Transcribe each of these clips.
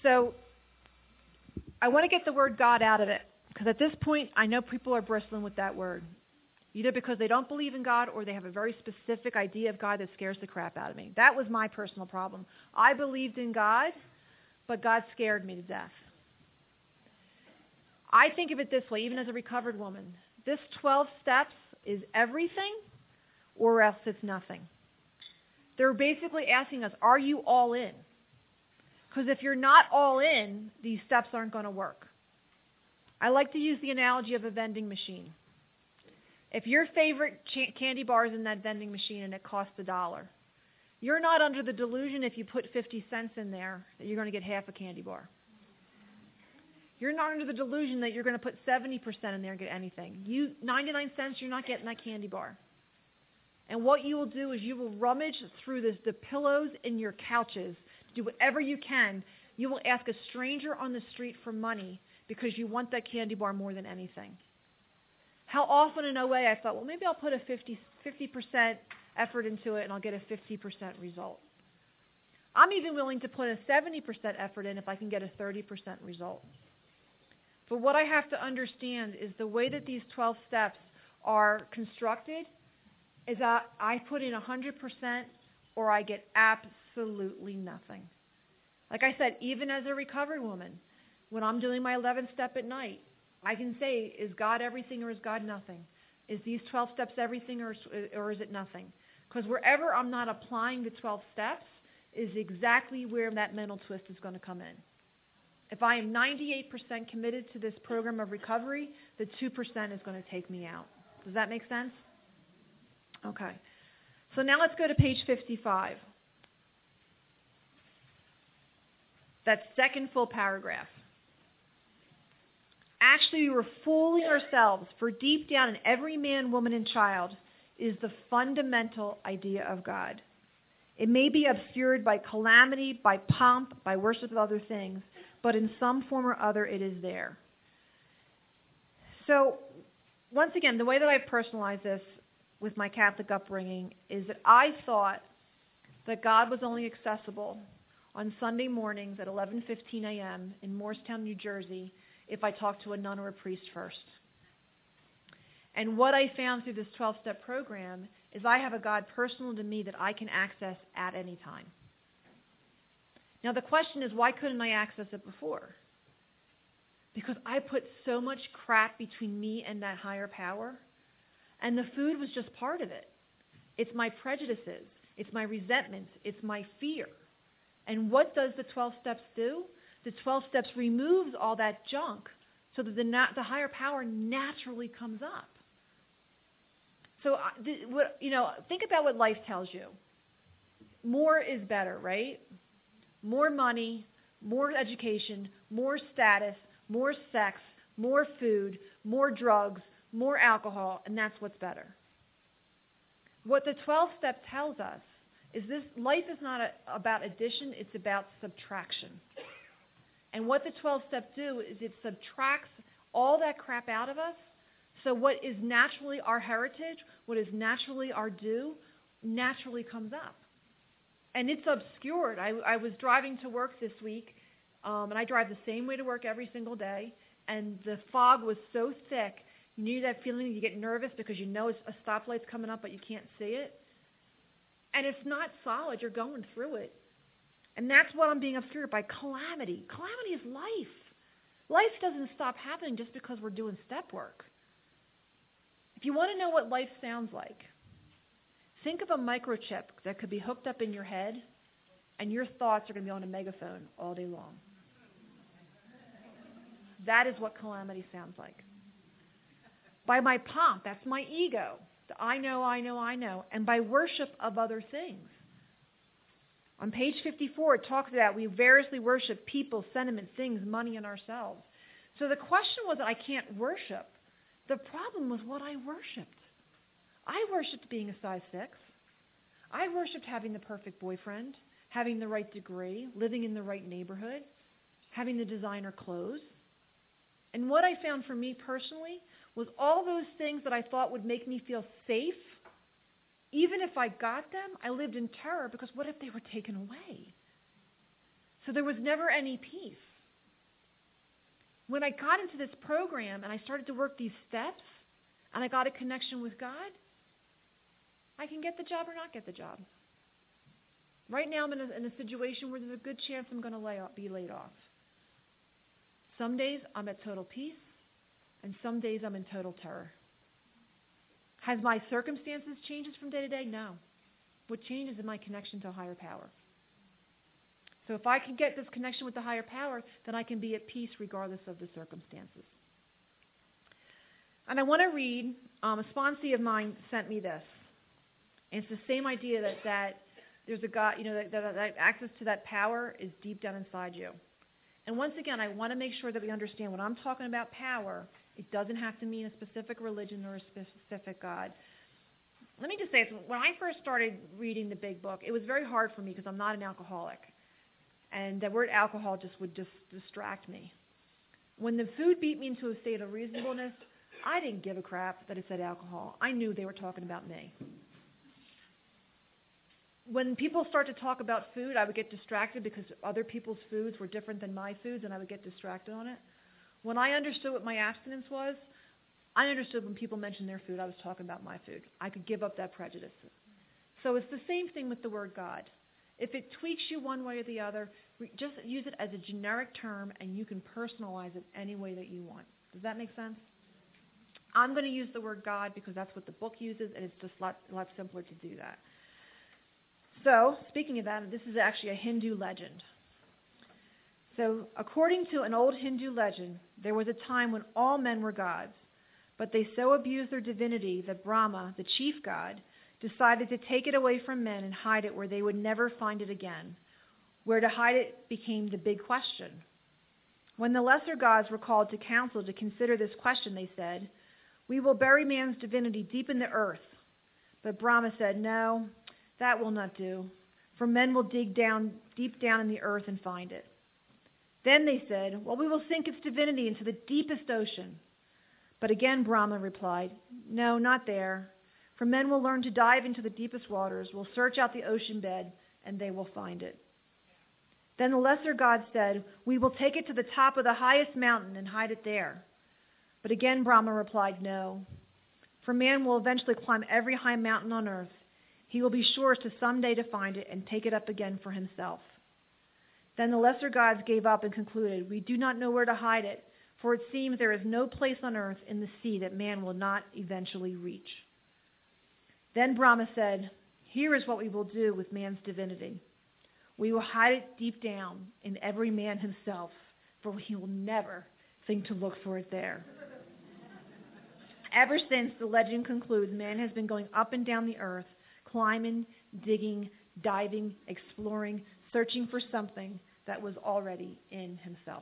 So I want to get the word God out of it, because at this point, I know people are bristling with that word, either because they don't believe in God or they have a very specific idea of God that scares the crap out of me. That was my personal problem. I believed in God, but God scared me to death. I think of it this way, even as a recovered woman. This 12 steps is everything or else it's nothing. They're basically asking us, are you all in? Because if you're not all in, these steps aren't going to work. I like to use the analogy of a vending machine. If your favorite candy bar is in that vending machine and it costs $1, you're not under the delusion if you put 50 cents in there that you're going to get half a candy bar. You're not under the delusion that you're going to put 70% in there and get anything. 99 cents, you're not getting that candy bar. And what you will do is you will rummage through the pillows in your couches, do whatever you can. You will ask a stranger on the street for money because you want that candy bar more than anything. How often in OA I thought, well, maybe I'll put a 50% effort into it and I'll get a 50% result. I'm even willing to put a 70% effort in if I can get a 30% result. But what I have to understand is the way that these 12 steps are constructed is that I put in 100% or I get absolutely nothing. Like I said, even as a recovered woman, when I'm doing my 11th step at night, I can say, is God everything or is God nothing? Is these 12 steps everything or is it nothing? Because wherever I'm not applying the 12 steps is exactly where that mental twist is going to come in. If I am 98% committed to this program of recovery, the 2% is going to take me out. Does that make sense? Okay. So now let's go to page 55. That second full paragraph. Actually, we were fooling ourselves, for deep down in every man, woman, and child is the fundamental idea of God. It may be obscured by calamity, by pomp, by worship of other things, but in some form or other it is there. So, once again, the way that I personalize this with my Catholic upbringing is that I thought that God was only accessible on Sunday mornings at 11:15 a.m. in Morristown, New Jersey, if I talked to a nun or a priest first. And what I found through this 12-step program is I have a God personal to me that I can access at any time. Now the question is, why couldn't I access it before? Because I put so much crap between me and that higher power, and the food was just part of it. It's my prejudices, it's my resentments, it's my fear. And what does the 12 steps do? The 12 steps removes all that junk so that the higher power naturally comes up. So, think about what life tells you. More is better, right? More money, more education, more status, more sex, more food, more drugs, more alcohol, and that's what's better. What the 12 step tells us is this life is not about addition, it's about subtraction. And what the 12 steps do is it subtracts all that crap out of us. So what is naturally our heritage, what is naturally our due, naturally comes up. And it's obscured. I was driving to work this week, and I drive the same way to work every single day, and the fog was so thick, you knew that feeling, you get nervous because you know it's a stoplight's coming up, but you can't see it. And it's not solid. You're going through it. And that's what I'm being obscured by, calamity. Calamity is life. Life doesn't stop happening just because we're doing step work. If you want to know what life sounds like, think of a microchip that could be hooked up in your head, and your thoughts are going to be on a megaphone all day long. That is what calamity sounds like. By my pomp, that's my ego. The I know. And by worship of other things. On page 54, it talks about we variously worship people, sentiments, things, money, and ourselves. So the question was I can't worship. The problem was what I worshipped. I worshipped being a size 6. I worshipped having the perfect boyfriend, having the right degree, living in the right neighborhood, having the designer clothes. And what I found for me personally was all those things that I thought would make me feel safe. Even if I got them, I lived in terror because what if they were taken away? So there was never any peace. When I got into this program and I started to work these steps and I got a connection with God, I can get the job or not get the job. Right now I'm in a situation where there's a good chance I'm going to be laid off. Some days I'm at total peace, and some days I'm in total terror. Has my circumstances changed from day to day? No. What changes is my connection to a higher power. So if I can get this connection with the higher power, then I can be at peace regardless of the circumstances. And I want to read, a sponsee of mine sent me this. And it's the same idea that there's a God, that access to that power is deep down inside you. And once again, I want to make sure that we understand when I'm talking about power, it doesn't have to mean a specific religion or a specific God. Let me just say this. When I first started reading the Big Book, it was very hard for me because I'm not an alcoholic. And the word alcohol would distract me. When the food beat me into a state of reasonableness, I didn't give a crap that it said alcohol. I knew they were talking about me. When people start to talk about food, I would get distracted because other people's foods were different than my foods, and I would get distracted on it. When I understood what my abstinence was, I understood when people mentioned their food, I was talking about my food. I could give up that prejudice. So it's the same thing with the word God. If it tweaks you one way or the other, just use it as a generic term, and you can personalize it any way that you want. Does that make sense? I'm going to use the word God because that's what the book uses, and it's just a lot simpler to do that. So, speaking of that, this is actually a Hindu legend. So, according to an old Hindu legend, there was a time when all men were gods, but they so abused their divinity that Brahma, the chief god, decided to take it away from men and hide it where they would never find it again. Where to hide it became the big question. When the lesser gods were called to council to consider this question, they said, "We will bury man's divinity deep in the earth." But Brahma said, "No, that will not do, for men will dig down deep down in the earth and find it." Then they said, "Well, we will sink its divinity into the deepest ocean." But again Brahma replied, "No, not there, for men will learn to dive into the deepest waters, will search out the ocean bed, and they will find it." Then the lesser gods said, "We will take it to the top of the highest mountain and hide it there." But again Brahma replied, "No, for man will eventually climb every high mountain on earth. He will be sure to someday to find it and take it up again for himself." Then the lesser gods gave up and concluded, "We do not know where to hide it, for it seems there is no place on earth in the sea that man will not eventually reach." Then Brahma said, "Here is what we will do with man's divinity. We will hide it deep down in every man himself, for he will never think to look for it there." Ever since, the legend concludes, man has been going up and down the earth, climbing, digging, diving, exploring, searching for something that was already in himself.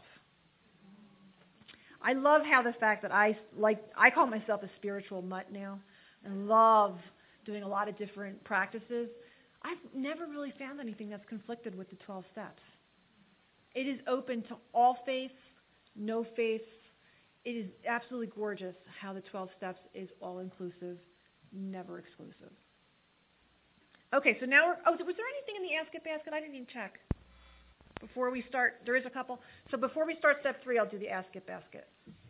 I love how the fact that I call myself a spiritual mutt now and love doing a lot of different practices. I've never really found anything that's conflicted with the 12 steps. It is open to all faiths, no faiths. It is absolutely gorgeous how the 12 steps is all-inclusive, never exclusive. Okay, so now was there anything in the Ask It basket? I didn't even check. Before we start, there is a couple. So before we start step 3, I'll do the Ask It basket.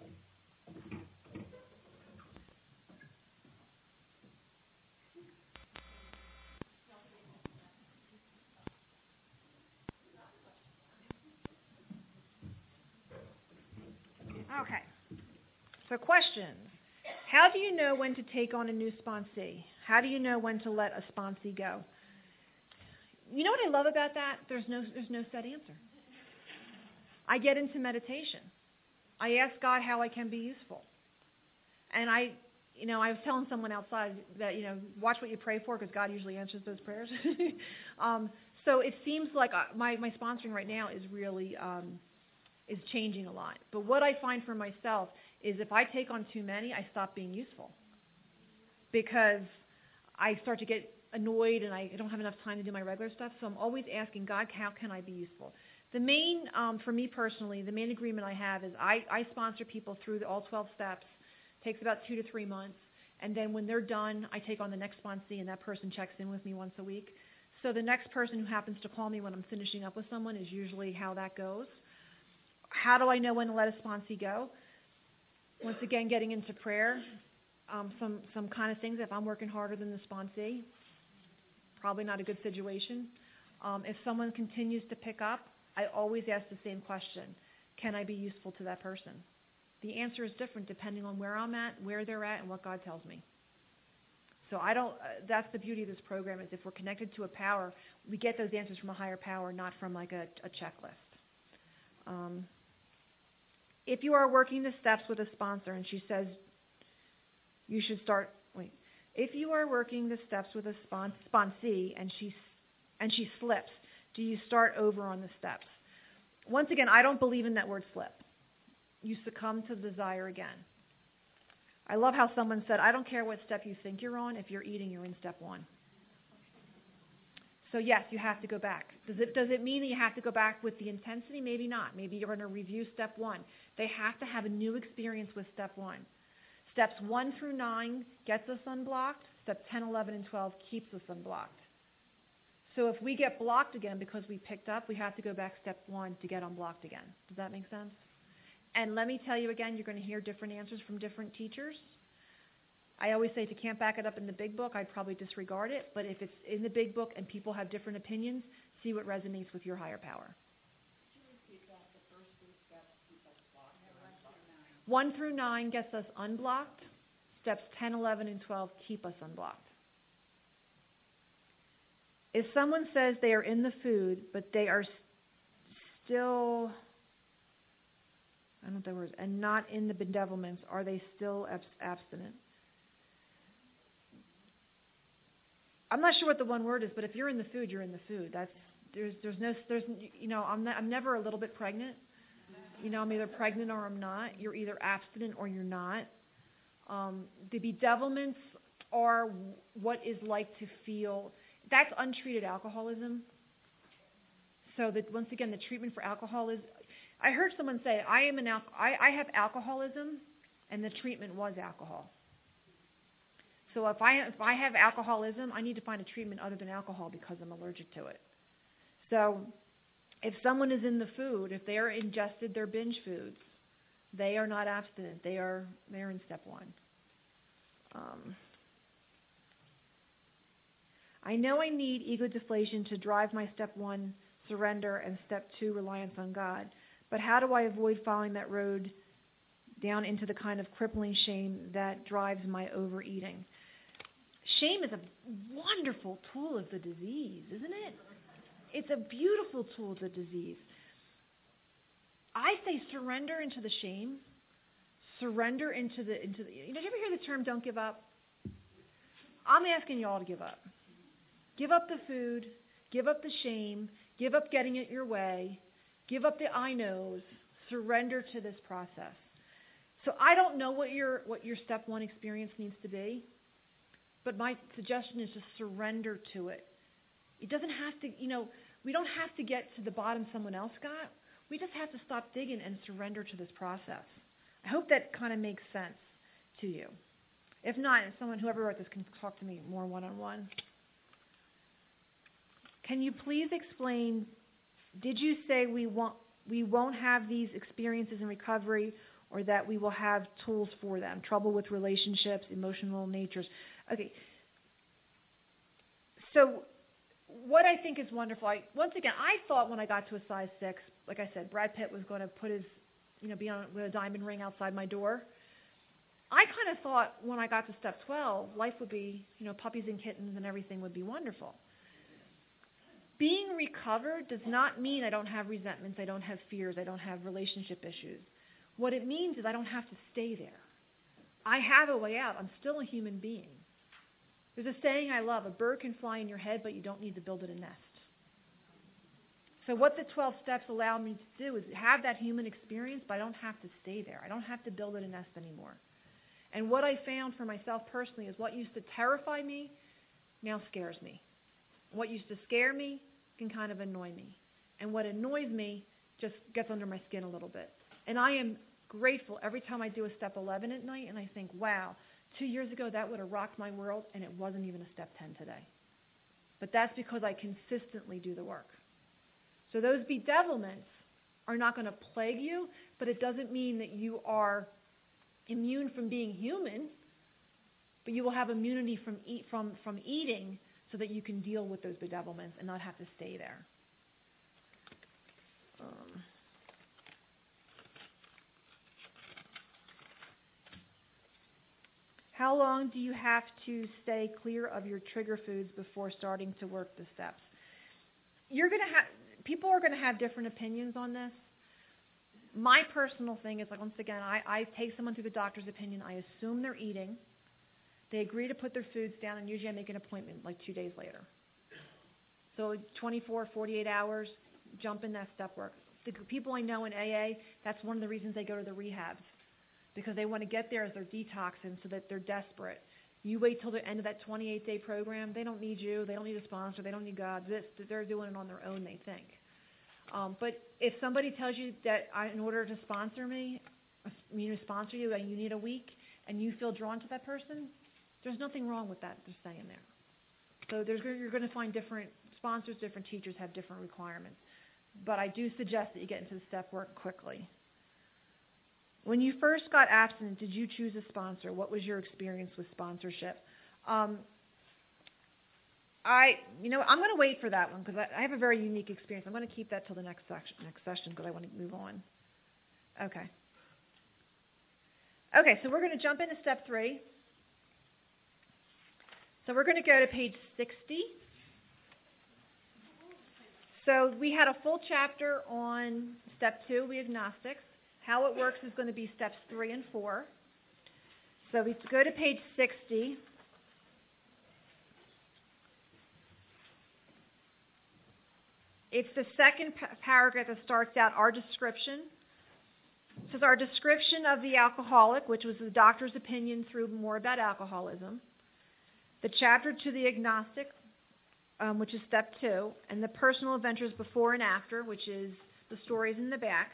Okay. So questions. How do you know when to take on a new sponsee? How do you know when to let a sponsee go? You know what I love about that? There's no set answer. I get into meditation. I ask God how I can be useful. And I was telling someone outside that, watch what you pray for because God usually answers those prayers. So it seems like my sponsoring right now is really is changing a lot. But what I find for myself is if I take on too many, I stop being useful because I start to get annoyed and I don't have enough time to do my regular stuff. So I'm always asking God, how can I be useful? The main, for me personally, the main agreement I have is I sponsor people through all 12 steps. It takes about 2 to 3 months. And then when they're done, I take on the next sponsee and that person checks in with me once a week. So the next person who happens to call me when I'm finishing up with someone is usually how that goes. How do I know when to let a sponsee go? Once again, getting into prayer, some kind of things. If I'm working harder than the sponsee, probably not a good situation. If someone continues to pick up, I always ask the same question: can I be useful to that person? The answer is different depending on where I'm at, where they're at, and what God tells me. So that's the beauty of this program, is if we're connected to a power, we get those answers from a higher power, not from like a checklist. If you are working the steps with a sponsor and she says you should start, if you are working the steps with a sponsee and she slips, do you start over on the steps? Once again, I don't believe in that word slip. You succumb to the desire again. I love how someone said, I don't care what step you think you're on. If you're eating, you're in step 1. So yes, you have to go back. Does it mean that you have to go back with the intensity? Maybe not. Maybe you're going to review step 1. They have to have a new experience with step 1. Steps 1 through 9 gets us unblocked. Step 10, 11, and 12 keeps us unblocked. So if we get blocked again because we picked up, we have to go back step 1 to get unblocked again. Does that make sense? And let me tell you again, you're going to hear different answers from different teachers. I always say if you can't back it up in the big book, I'd probably disregard it. But if it's in the big book and people have different opinions, see what resonates with your higher power. Could you repeat that? The first 3 steps keep us blocked. 1 through 9 gets us unblocked. Steps 10, 11, and 12 keep us unblocked. If someone says they are in the food, but they are still, I don't know what that word is, and not in the bedevilments, are they still abstinent? I'm not sure what the one word is, but if you're in the food, you're in the food. I'm never a little bit pregnant. I'm either pregnant or I'm not. You're either abstinent or you're not. The bedevilments are what is like to feel. That's untreated alcoholism. So that once again, the treatment for alcohol is. I heard someone say, I have alcoholism, and the treatment was alcohol. So if I have alcoholism, I need to find a treatment other than alcohol because I'm allergic to it. So if someone is in the food, if they are ingested their binge foods, they are not abstinent. They are in step 1. I know I need ego deflation to drive my step 1 surrender and step 2 reliance on God. But how do I avoid following that road down into the kind of crippling shame that drives my overeating? Shame is a wonderful tool of the disease, isn't it? It's a beautiful tool of the disease. I say surrender into the shame. Surrender into the. Did you ever hear the term "don't give up"? I'm asking you all to give up. Give up the food. Give up the shame. Give up getting it your way. Give up the I knows. Surrender to this process. So I don't know what your step 1 experience needs to be, but my suggestion is just surrender to it. It doesn't have to, we don't have to get to the bottom someone else got. We just have to stop digging and surrender to this process. I hope that kind of makes sense to you. If not, whoever wrote this can talk to me more one-on-one. Can you please explain, did you say we won't have these experiences in recovery, or that we will have tools for them? Trouble with relationships, emotional natures. Okay. So what I think is wonderful, I thought when I got to a size 6, like I said, Brad Pitt was going to put his, be on with a diamond ring outside my door. I kind of thought when I got to step 12, life would be, puppies and kittens and everything would be wonderful. Being recovered does not mean I don't have resentments, I don't have fears, I don't have relationship issues. What it means is I don't have to stay there. I have a way out. I'm still a human being. There's a saying I love, a bird can fly in your head, but you don't need to build it a nest. So what the 12 steps allow me to do is have that human experience, but I don't have to stay there. I don't have to build it a nest anymore. And what I found for myself personally is what used to terrify me now scares me. What used to scare me can kind of annoy me. And what annoys me just gets under my skin a little bit. And I am grateful every time I do a step 11 at night and I think, wow, 2 years ago that would have rocked my world and it wasn't even a step 10 today. But that's because I consistently do the work. So those bedevilments are not going to plague you, but it doesn't mean that you are immune from being human, but you will have immunity from eating so that you can deal with those bedevilments and not have to stay there. How long do you have to stay clear of your trigger foods before starting to work the steps? People are going to have different opinions on this. My personal thing is, like, once again, I take someone through the doctor's opinion. I assume they're eating. They agree to put their foods down, and usually I make an appointment like 2 days later. So 24, 48 hours, jump in that step work. The people I know in AA, that's one of the reasons they go to the rehabs, because they want to get there as they're detoxing so that they're desperate. You wait till the end of that 28-day program, they don't need you, they don't need a sponsor, they don't need God. They're doing it on their own, they think. But if somebody tells you that in order to sponsor me, sponsor you, and you need a week, and you feel drawn to that person, there's nothing wrong with that they're saying there. So you're going to find different sponsors, different teachers have different requirements. But I do suggest that you get into the step work quickly. When you first got abstinent, did you choose a sponsor? What was your experience with sponsorship? I'm going to wait for that one because I have a very unique experience. I'm going to keep that till the next session because I want to move on. Okay, so we're going to jump into step 3. So we're going to go to page 60. So we had a full chapter on step 2, we agnostics. How it works is going to be steps 3 and 4. So we go to page 60. It's the second paragraph that starts out our description. It says our description of the alcoholic, which was the doctor's opinion through more about alcoholism. The chapter to the agnostic, which is step 2, and the personal adventures before and after, which is the stories in the back.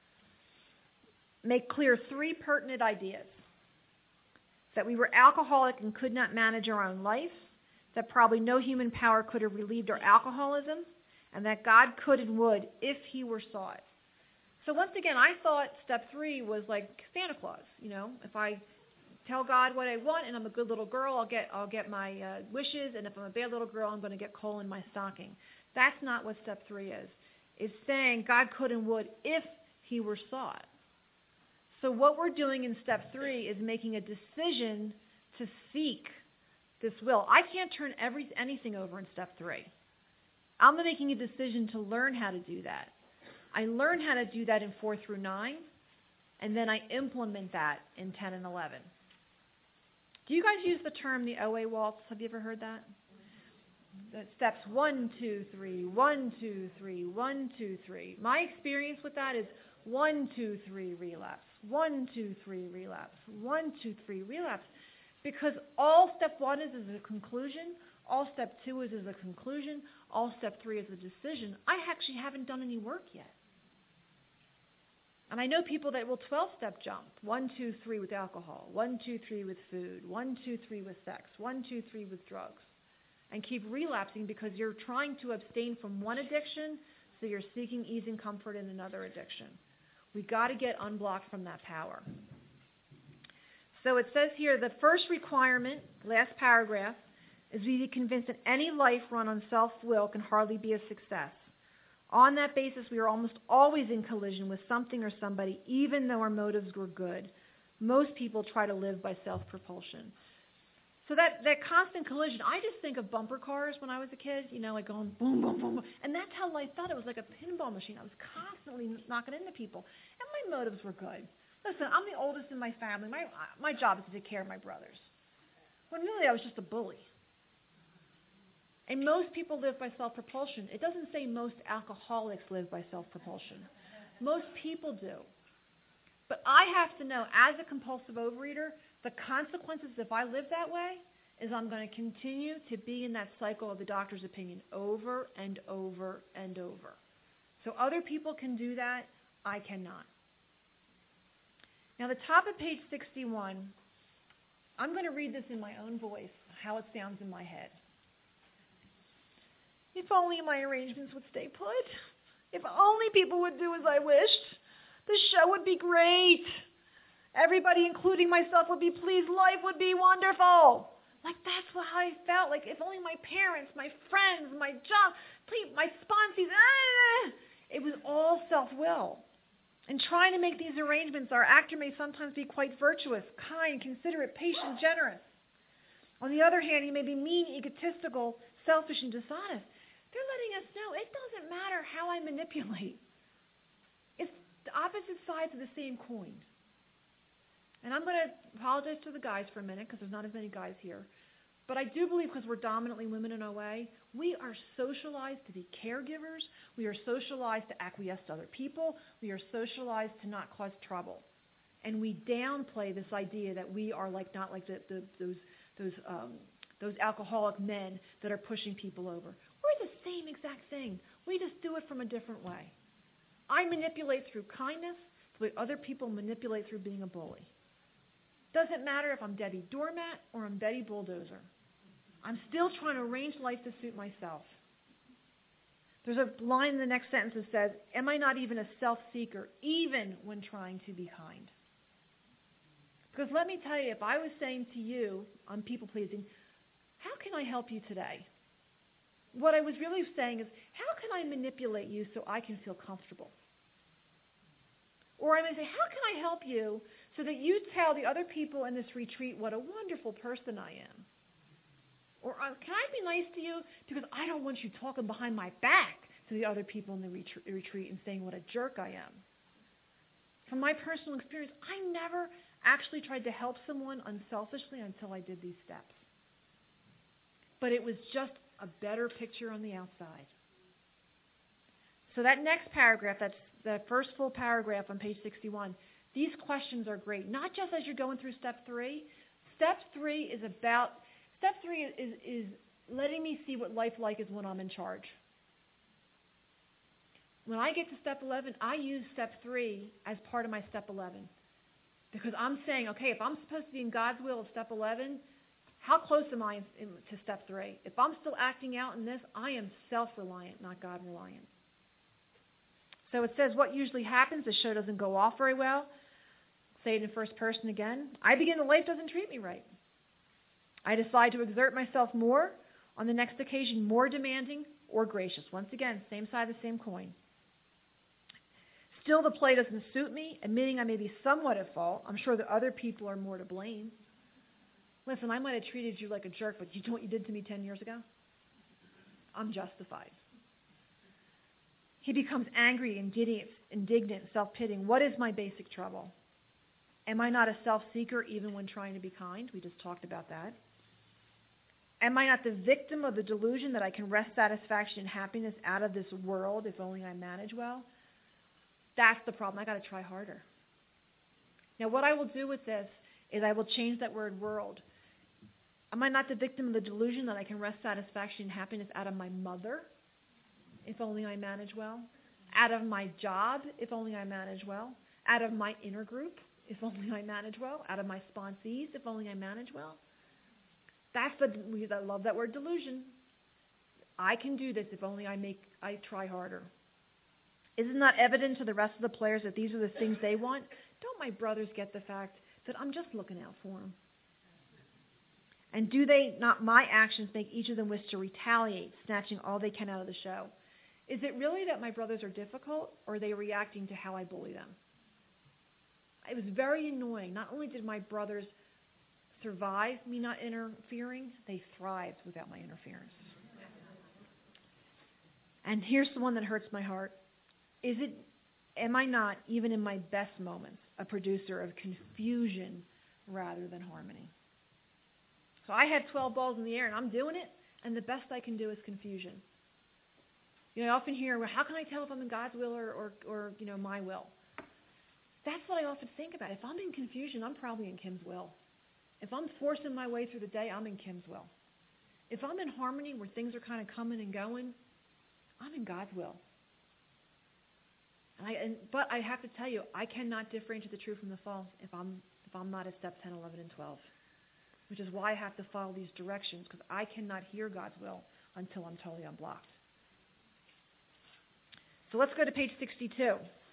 Make clear 3 pertinent ideas. That we were alcoholic and could not manage our own life, that probably no human power could have relieved our alcoholism, and that God could and would if He were sought. So once again, I thought step 3 was like Santa Claus. If I tell God what I want and I'm a good little girl, I'll get my wishes, and if I'm a bad little girl, I'm going to get coal in my stocking. That's not what step 3 is. It's saying God could and would if He were sought. So what we're doing in step 3 is making a decision to seek this will. I can't turn anything over in step 3. I'm making a decision to learn how to do that. I learn how to do that in 4 through 9, and then I implement that in 10 and 11. Do you guys use the term the OA waltz? Have you ever heard that? The steps 1, 2, 3, 1, 2, 3, 1, 2, 3. My experience with that is 1, 2, 3, relapse. 1, 2, 3, relapse. 1, 2, 3, relapse. Because all step 1 is a conclusion, all step 2 is a conclusion, all step 3 is a decision. I actually haven't done any work yet. And I know people that will 12-step jump. 1, 2, 3 with alcohol. 1, 2, 3 with food. 1, 2, 3 with sex. 1, 2, 3 with drugs. And keep relapsing because you're trying to abstain from one addiction, so you're seeking ease and comfort in another addiction. We've got to get unblocked from that power. So it says here, the first requirement, last paragraph, is we be convinced that any life run on self-will can hardly be a success. On that basis, we are almost always in collision with something or somebody, even though our motives were good. Most people try to live by self-propulsion. So that constant collision, I just think of bumper cars when I was a kid, like going boom, boom, boom, boom. And that's how life felt. It was like a pinball machine. I was constantly knocking into people. And my motives were good. Listen, I'm the oldest in my family. My job is to take care of my brothers. When really I was just a bully. And most people live by self-propulsion. It doesn't say most alcoholics live by self-propulsion. Most people do. But I have to know, as a compulsive overeater, the consequences if I live that way is I'm going to continue to be in that cycle of the doctor's opinion over and over and over. So other people can do that. I cannot. Now, the top of page 61, I'm going to read this in my own voice, how it sounds in my head. If only my arrangements would stay put. If only people would do as I wished. The show would be great. Everybody, including myself, would be pleased. Life would be wonderful. Like, that's how I felt. Like, if only my parents, my friends, my job, please, my sponsees. It was all self-will. In trying to make these arrangements, our actor may sometimes be quite virtuous, kind, considerate, patient, generous. On the other hand, he may be mean, egotistical, selfish, and dishonest. They're letting us know it doesn't matter how I manipulate. It's the opposite sides of the same coin. And I'm going to apologize to the guys for a minute because there's not as many guys here. But I do believe because we're dominantly women in OA, we are socialized to be caregivers. We are socialized to acquiesce to other people. We are socialized to not cause trouble. And we downplay this idea that we are not like those alcoholic men that are pushing people over. We're the same exact thing. We just do it from a different way. I manipulate through kindness the way other people manipulate through being a bully. Doesn't matter if I'm Debbie Doormat or I'm Betty Bulldozer. I'm still trying to arrange life to suit myself. There's a line in the next sentence that says, am I not even a self-seeker, even when trying to be kind? Because let me tell you, if I was saying to you, I'm people-pleasing, how can I help you today? What I was really saying is, how can I manipulate you so I can feel comfortable? Or I may say, how can I help you so that you tell the other people in this retreat what a wonderful person I am? Or can I be nice to you because I don't want you talking behind my back to the other people in the retreat and saying what a jerk I am? From my personal experience, I never actually tried to help someone unselfishly until I did these steps. But it was just a better picture on the outside. So that next paragraph, that's the first full paragraph on page 61, these questions are great. Not just as you're going through step 3. Step 3 is letting me see what life's like is when I'm in charge. When I get to step 11, I use step 3 as part of my step 11. Because I'm saying, okay, if I'm supposed to be in God's will at step 11, how close am I to step 3? If I'm still acting out in this, I am self-reliant, not God-reliant. So it says what usually happens, the show doesn't go off very well. Say it in first person again. I begin, the life doesn't treat me right. I decide to exert myself more on the next occasion, more demanding or gracious. Once again, same side of the same coin. Still, the play doesn't suit me, admitting I may be somewhat at fault. I'm sure that other people are more to blame. Listen, I might have treated you like a jerk, but you know what you did to me 10 years ago? I'm justified. He becomes angry, indignant, self-pitying. What is my basic trouble? Am I not a self-seeker even when trying to be kind? We just talked about that. Am I not the victim of the delusion that I can wrest satisfaction and happiness out of this world if only I manage well? That's the problem. I got to try harder. Now, what I will do with this is I will change that word world. Am I not the victim of the delusion that I can wrest satisfaction and happiness out of my mother if only I manage well? Out of my job if only I manage well? Out of my inner group if only I manage well? Out of my sponsees if only I manage well? I love that word delusion. I can do this if only I try harder. Is it not evident to the rest of the players that these are the things they want? Don't my brothers get the fact that I'm just looking out for them? And do they not, my actions, make each of them wish to retaliate, snatching all they can out of the show? Is it really that my brothers are difficult, or are they reacting to how I bully them? It was very annoying. Not only did my brothers survive me not interfering, they thrived without my interference. And here's the one that hurts my heart. Am I not, even in my best moments, a producer of confusion rather than harmony? So I had 12 balls in the air, and I'm doing it, and the best I can do is confusion. I often hear, well, how can I tell if I'm in God's will or my will? That's what I often think about. If I'm in confusion, I'm probably in Kim's will. If I'm forcing my way through the day, I'm in Kim's will. If I'm in harmony where things are kind of coming and going, I'm in God's will. But I have to tell you, I cannot differentiate the true from the false if I'm not at step 10, 11, and 12, which is why I have to follow these directions, because I cannot hear God's will until I'm totally unblocked. So let's go to page 62.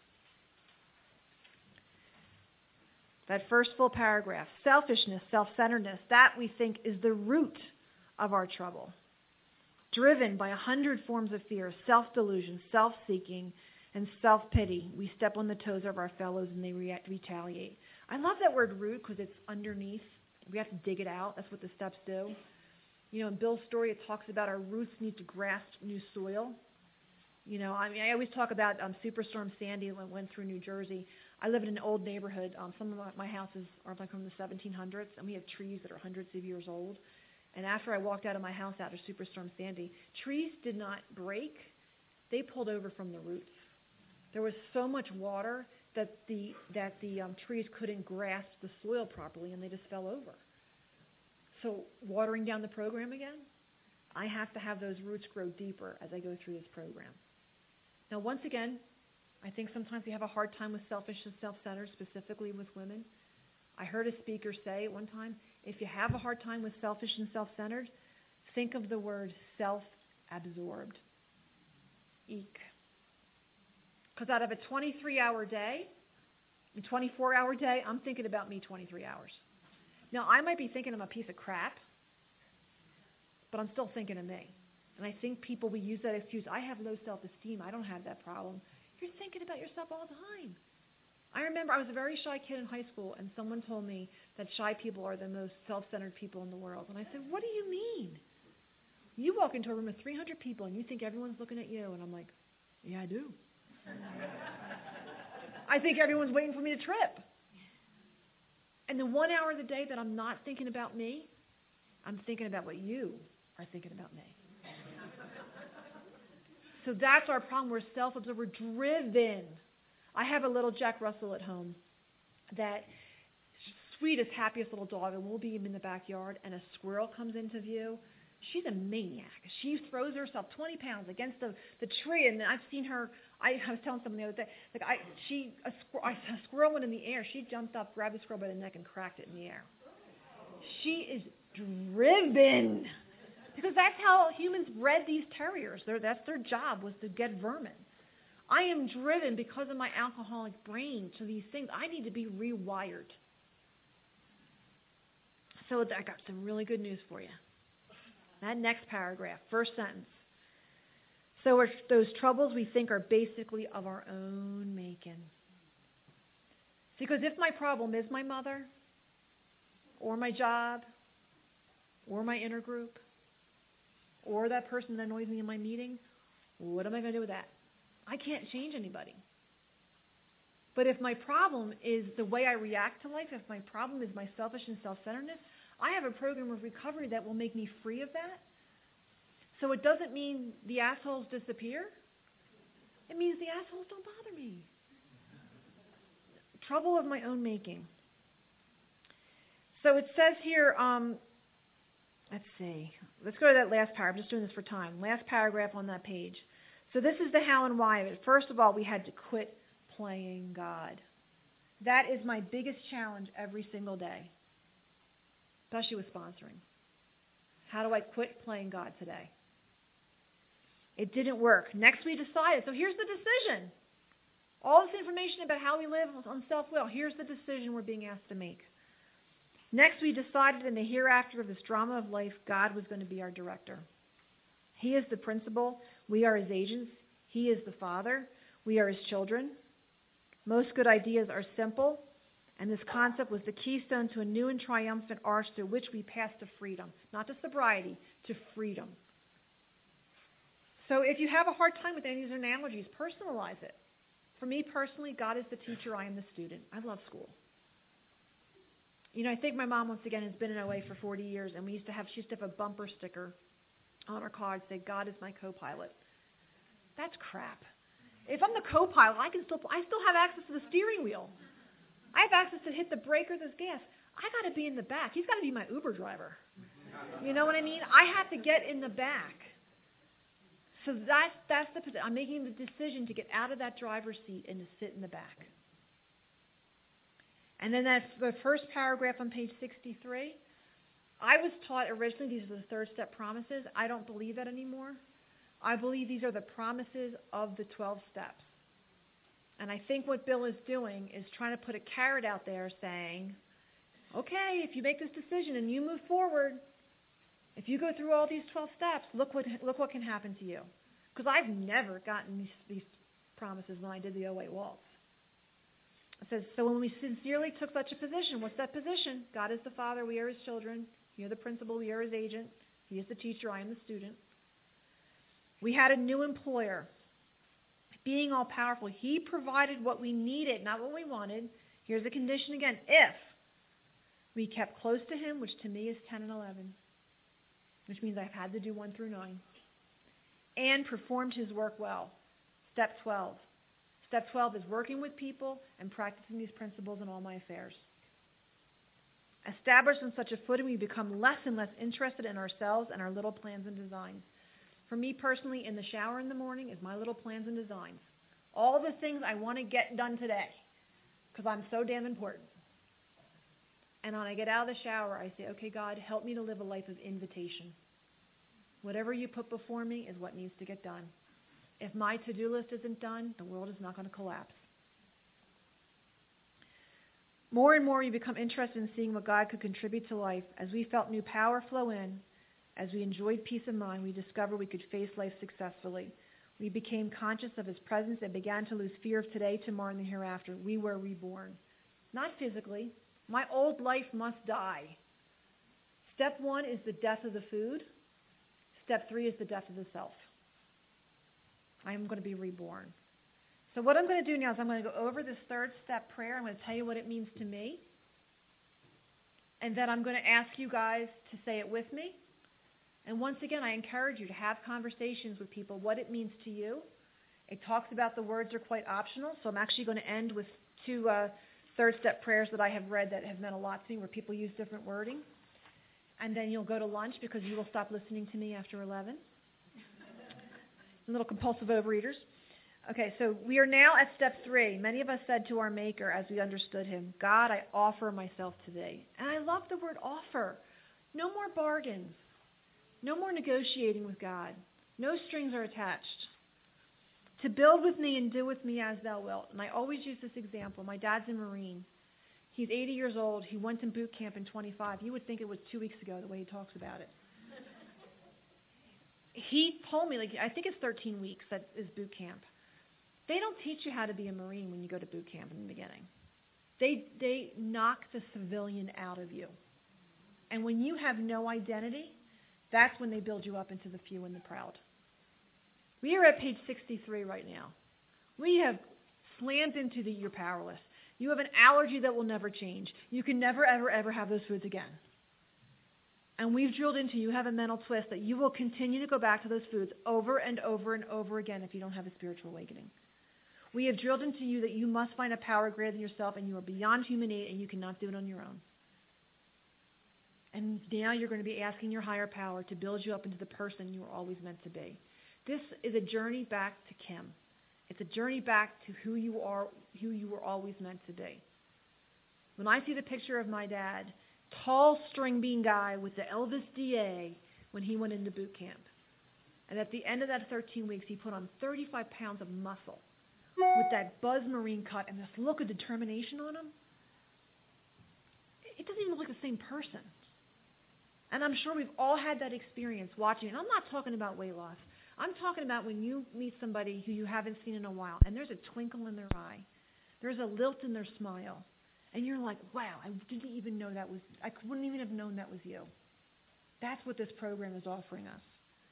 That first full paragraph. Selfishness, self-centeredness, that we think is the root of our trouble. Driven by 100 forms of fear, self-delusion, self-seeking, and self-pity, we step on the toes of our fellows and they retaliate. I love that word root because it's underneath. We have to dig it out. That's what the steps do. You know, in Bill's story, it talks about our roots need to grasp new soil. You know, I always talk about Superstorm Sandy when it went through New Jersey. I live in an old neighborhood. Some of my houses are like from the 1700s, and we have trees that are hundreds of years old. And after I walked out of my house after Superstorm Sandy, trees did not break. They pulled over from the roots. There was so much water that the trees couldn't grasp the soil properly, and they just fell over. So watering down the program again, I have to have those roots grow deeper as I go through this program. Now, once again, I think sometimes we have a hard time with selfish and self-centered, specifically with women. I heard a speaker say at one time, if you have a hard time with selfish and self-centered, think of the word self-absorbed. Eek. Because out of a 23-hour day, a 24-hour day, I'm thinking about me 23 hours. Now, I might be thinking I'm a piece of crap, but I'm still thinking of me. And I think we use that excuse, I have low self-esteem, I don't have that problem. You're thinking about yourself all the time. I remember I was a very shy kid in high school, and someone told me that shy people are the most self-centered people in the world. And I said, what do you mean? You walk into a room of 300 people, and you think everyone's looking at you. And I'm like, yeah, I do. I think everyone's waiting for me to trip. And the 1 hour of the day that I'm not thinking about me, I'm thinking about what you are thinking about me. So that's our problem. We're self-absorbed. We're driven. I have a little Jack Russell at home that sweetest, happiest little dog, and we'll be in the backyard, and a squirrel comes into view. She's a maniac. She throws herself 20 pounds against the tree, and I've seen her. I was telling someone the other day, a squirrel went in the air. She jumped up, grabbed the squirrel by the neck, and cracked it in the air. She is driven. Because that's how humans bred these terriers. That's their job, was to get vermin. I am driven because of my alcoholic brain to these things. I need to be rewired. So I got some really good news for you. That next paragraph, first sentence. So those troubles we think are basically of our own making. Because if my problem is my mother, or my job, or my inner group, or that person that annoys me in my meeting, what am I going to do with that? I can't change anybody. But if my problem is the way I react to life, if my problem is my selfish and self-centeredness, I have a program of recovery that will make me free of that. So it doesn't mean the assholes disappear. It means the assholes don't bother me. Trouble of my own making. So it says here, let's see. Let's go to that last paragraph. I'm just doing this for time. Last paragraph on that page. So this is the how and why of it. First of all, we had to quit playing God. That is my biggest challenge every single day, especially with sponsoring. How do I quit playing God today? It didn't work. Next we decided. So here's the decision. All this information about how we live on self-will. Here's the decision we're being asked to make. Next, we decided in the hereafter of this drama of life, God was going to be our director. He is the principal. We are his agents. He is the father. We are his children. Most good ideas are simple, and this concept was the keystone to a new and triumphant arch through which we pass to freedom. Not to sobriety, to freedom. So if you have a hard time with any of these analogies, personalize it. For me personally, God is the teacher, I am the student. I love school. You know, I think my mom, once again, has been in OA for 40 years, and she used to have a bumper sticker on her car that said, God is my co-pilot. That's crap. If I'm the co-pilot, I still have access to the steering wheel. I have access to hit the brake or the gas. I got to be in the back. He's got to be my Uber driver. You know what I mean? I have to get in the back. So that's I'm making the decision to get out of that driver's seat and to sit in the back. And then that's the first paragraph on page 63. I was taught originally these are the third step promises. I don't believe that anymore. I believe these are the promises of the 12 steps. And I think what Bill is doing is trying to put a carrot out there saying, okay, if you make this decision and you move forward, if you go through all these 12 steps, look what can happen to you. Because I've never gotten these promises when I did the 08 waltz. It says, so when we sincerely took such a position, what's that position? God is the Father, we are His children. You're the principal, we are His agent. He is the teacher, I am the student. We had a new employer. Being all powerful, He provided what we needed, not what we wanted. Here's the condition again. If we kept close to Him, which to me is 10 and 11, which means I've had to do 1 through 9, and performed His work well. Step 12. Step 12 is working with people and practicing these principles in all my affairs. Established on such a footing, we become less and less interested in ourselves and our little plans and designs. For me personally, in the shower in the morning is my little plans and designs. All the things I want to get done today because I'm so damn important. And when I get out of the shower, I say, okay, God, help me to live a life of invitation. Whatever you put before me is what needs to get done. If my to-do list isn't done, the world is not going to collapse. More and more we become interested in seeing what God could contribute to life. As we felt new power flow in, as we enjoyed peace of mind, we discovered we could face life successfully. We became conscious of His presence and began to lose fear of today, tomorrow, and the hereafter. We were reborn. Not physically. My old life must die. Step 1 is the death of the food. Step 3 is the death of the self. I am going to be reborn. So what I'm going to do now is I'm going to go over this 3rd step prayer. I'm going to tell you what it means to me. And then I'm going to ask you guys to say it with me. And once again, I encourage you to have conversations with people, what it means to you. It talks about the words are quite optional, so I'm actually going to end with 2 3rd step prayers that I have read that have meant a lot to me where people use different wording. And then you'll go to lunch because you will stop listening to me after 11. Little compulsive overeaters. Okay, so we are now at step 3. Many of us said to our Maker as we understood Him, God, I offer myself today. And I love the word offer. No more bargains. No more negotiating with God. No strings are attached. To build with me and do with me as thou wilt. And I always use this example. My dad's a Marine. He's 80 years old. He went to boot camp in 25. You would think it was 2 weeks ago the way he talks about it. He told me, I think it's 13 weeks that is boot camp. They don't teach you how to be a Marine when you go to boot camp in the beginning. They knock the civilian out of you. And when you have no identity, that's when they build you up into the few and the proud. We are at page 63 right now. We have slammed into you're powerless. You have an allergy that will never change. You can never, ever, ever have those foods again. And we've drilled into you have a mental twist that you will continue to go back to those foods over and over and over again if you don't have a spiritual awakening. We have drilled into you that you must find a power greater than yourself and you are beyond human aid and you cannot do it on your own. And now you're going to be asking your higher power to build you up into the person you were always meant to be. This is a journey back to Kim. It's a journey back to who you are, who you were always meant to be. When I see the picture of my dad, tall string bean guy with the Elvis DA when he went into boot camp. And at the end of that 13 weeks, he put on 35 pounds of muscle with that Buzz Marine cut and this look of determination on him. It doesn't even look like the same person. And I'm sure we've all had that experience watching. And I'm not talking about weight loss. I'm talking about when you meet somebody who you haven't seen in a while, and there's a twinkle in their eye. There's a lilt in their smile. And you're like, wow, I didn't even know that was, I wouldn't even have known that was you. That's what this program is offering us.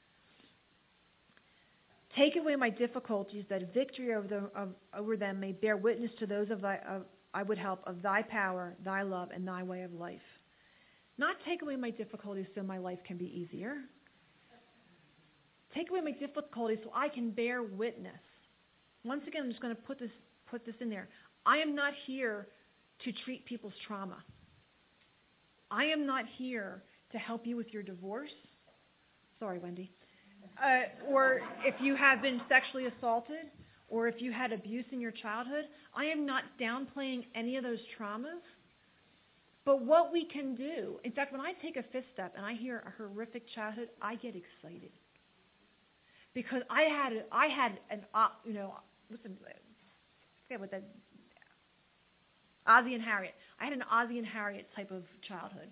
Take away my difficulties, that victory over them may bear witness to those I would help of thy power, thy love, and thy way of life. Not take away my difficulties so my life can be easier. Take away my difficulties so I can bear witness. Once again, I'm just going to put this in there. I am not here to treat people's trauma. I am not here to help you with your divorce. Sorry, Wendy. Or if you have been sexually assaulted, or if you had abuse in your childhood. I am not downplaying any of those traumas. But what we can do, in fact, when I take a 5th step and I hear a horrific childhood, I get excited. because I had an what's the, I forget what that, Ozzie and Harriet. I had an Ozzie and Harriet type of childhood.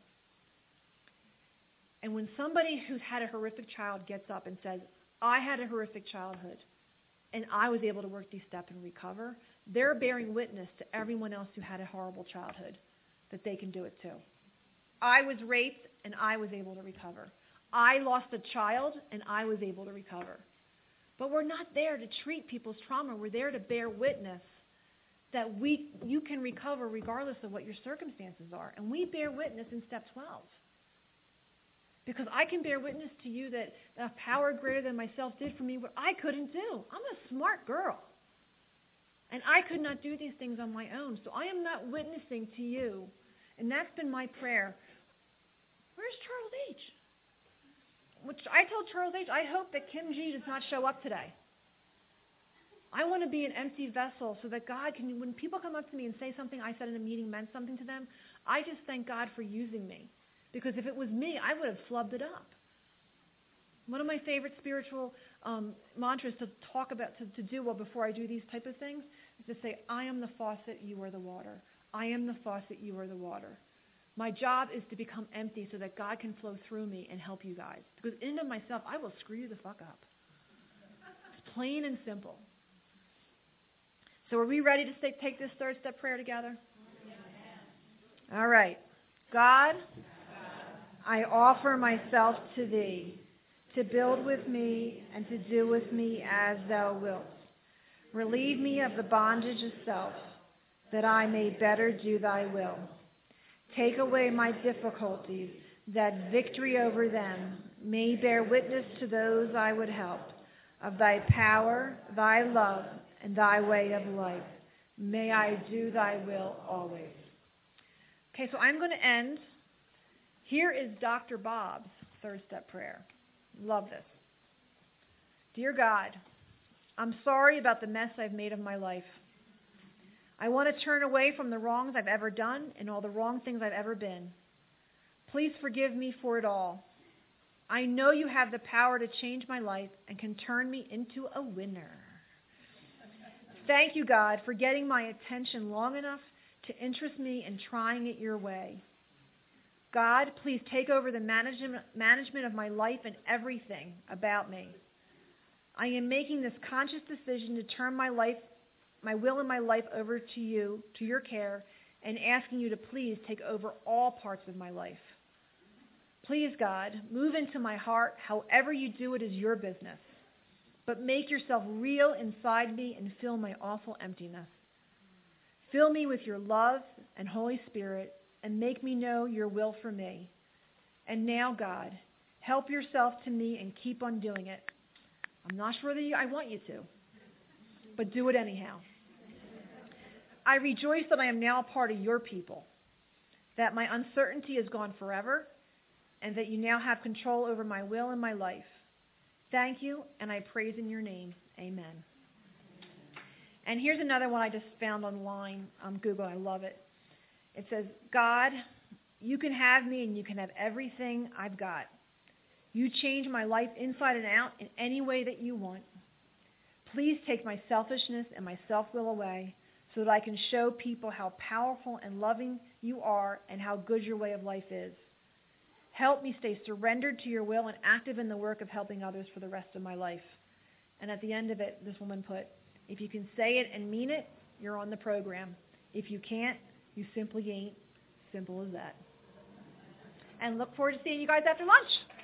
And when somebody who's had a horrific child gets up and says, I had a horrific childhood, and I was able to work these steps and recover, they're bearing witness to everyone else who had a horrible childhood that they can do it too. I was raped, and I was able to recover. I lost a child, and I was able to recover. But we're not there to treat people's trauma. We're there to bear witness that you can recover regardless of what your circumstances are. And we bear witness in step 12. Because I can bear witness to you that a power greater than myself did for me what I couldn't do. I'm a smart girl. And I could not do these things on my own. So I am not witnessing to you. And that's been my prayer. Where's Charles H.? Which I told Charles H., I hope that Kim G. does not show up today. I want to be an empty vessel so that God can, when people come up to me and say something I said in a meeting meant something to them, I just thank God for using me. Because if it was me, I would have flubbed it up. One of my favorite spiritual mantras to talk about, to do well before I do these type of things, is to say, I am the faucet, you are the water. I am the faucet, you are the water. My job is to become empty so that God can flow through me and help you guys. Because in and of myself, I will screw you the fuck up. It's plain and simple. So are we ready to take this third step prayer together? All right. God, I offer myself to Thee, to build with me and to do with me as Thou wilt. Relieve me of the bondage of self, that I may better do Thy will. Take away my difficulties, that victory over them may bear witness to those I would help, of Thy power, Thy love, and Thy way of life. May I do Thy will always. Okay, so I'm going to end. Here is Dr. Bob's third step prayer. Love this. Dear God, I'm sorry about the mess I've made of my life. I want to turn away from the wrongs I've ever done and all the wrong things I've ever been. Please forgive me for it all. I know you have the power to change my life and can turn me into a winner. Thank you, God, for getting my attention long enough to interest me in trying it your way. God, please take over the management of my life and everything about me. I am making this conscious decision to turn my will and my life over to you, to your care, and asking you to please take over all parts of my life. Please, God, move into my heart. However you do it is your business. But make yourself real inside me and fill my awful emptiness. Fill me with your love and Holy Spirit and make me know your will for me. And now, God, help yourself to me and keep on doing it. I'm not sure that I want you to, but do it anyhow. I rejoice that I am now a part of your people, that my uncertainty is gone forever, and that you now have control over my will and my life. Thank you, and I praise in your name. Amen. And here's another one I just found online on Google. I love it. It says, God, you can have me and you can have everything I've got. You change my life inside and out in any way that you want. Please take my selfishness and my self-will away so that I can show people how powerful and loving you are and how good your way of life is. Help me stay surrendered to your will and active in the work of helping others for the rest of my life. And at the end of it, this woman put, if you can say it and mean it, you're on the program. If you can't, you simply ain't. Simple as that. And look forward to seeing you guys after lunch.